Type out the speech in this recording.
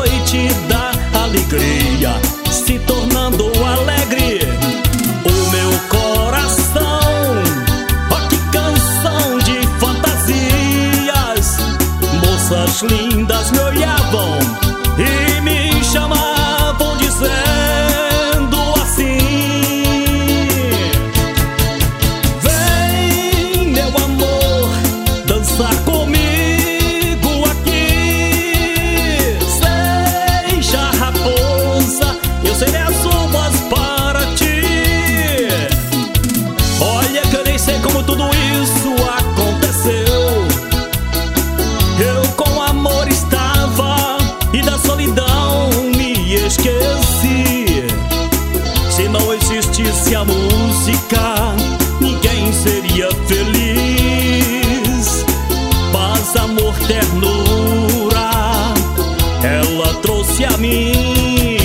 noite da alegria, se tornando alegre o meu coração. Oh, que canção de fantasias! Moças lindas me olhavam e me chamavam dizendo assim: vem, meu amor, dançar comigo aqui. Seja raposa, eu serei as uvas para ti. Olha que eu nem sei como tudo isso aconteceu. Eu com amor estava e da solidão me esqueci. Se não existisse a música, ninguém seria feliz. Paz, amor, ternura, ela trouxe a mim.